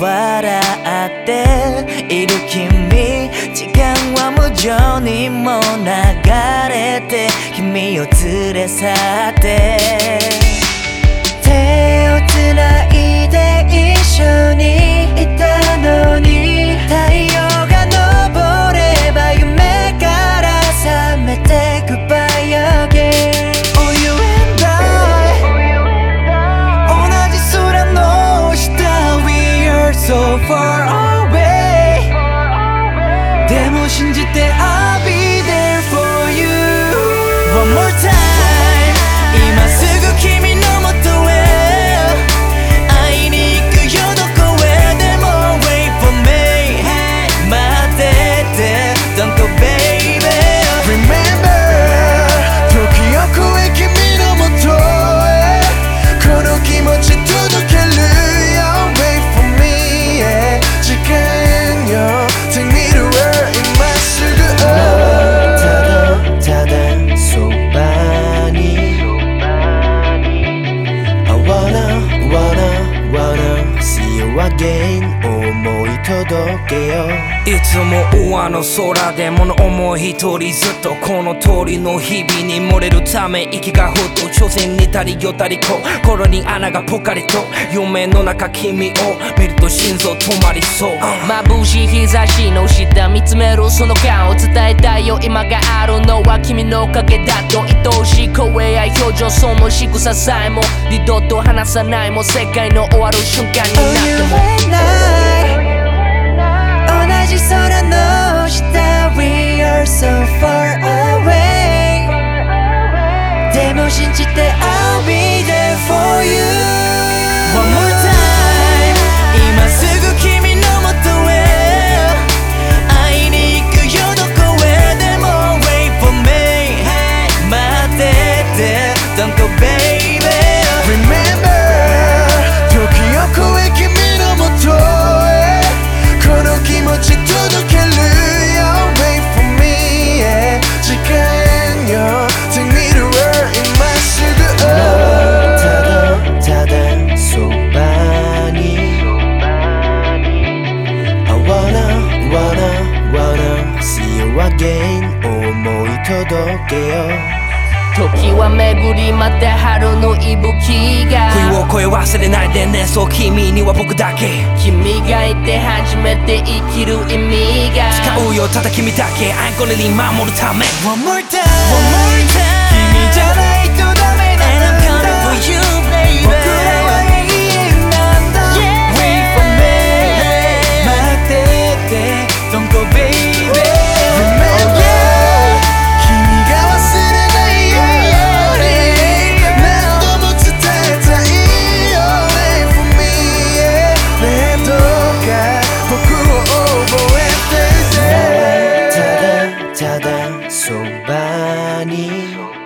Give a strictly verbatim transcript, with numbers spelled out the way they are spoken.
笑っている君、時間は無情にも流れて君を連れ去って手をつないで一緒にいたのに、太陽が昇れば夢から覚めて Goodbye again Oh you and I 同じ空の下 We are so far away でも信じて I'll be there for you One more time 今すぐ君のもとへ会いに行くよどこへでも Wait for me 待ってて Don't go baby Remember 時を超え君のもとへこの気持ち届けるよ Wait for me、yeah、時間よ Take me to where 今すぐ、oh、ただただそばに I wanna wanna wanna see you again 思い届けよいつも上の空で物思い一人ずっとこの通りの日々に漏れるため息がふっと挑戦にたりよたり心に穴がポカリと夢の中君を見ると心臓止まりそう、 uh. 眩しい日差しの下見つめるその顔伝えたいよ今があるのは君のおかげだと愛おしい声や表情その仕草さえも二度と離さないもう世界の終わる瞬間になっても、 oh, you and I 同じ空の下 We are so far away でも信じて I'll be there for you One more time 今すぐ君のもとへ会いに行くよどこへでも Wait for me 待ってて Don't go baby Remember 時を超え君のもとへこの気持ち届けるよ Wait for me、yeah、時間よ Take me to where 今すぐ、oh、ただただそばに I wanna wanna wanna see you again 思い届けよ時は巡りまた春の息吹が冬を越え忘れないでねそう君には僕だけ君がいて初めて生きる意味が使うよただ君だけ I'm gonna leave 守るため One more time One more time 君じゃないとダメなんだ And I'm coming for you baby 僕らは永遠なんだ yeah. Wait for me 待ってて Don't go baby Remember 君が忘れないように何度も伝えたいよ Wait for me、yeah、ねえどうか僕を覚えててただただそばに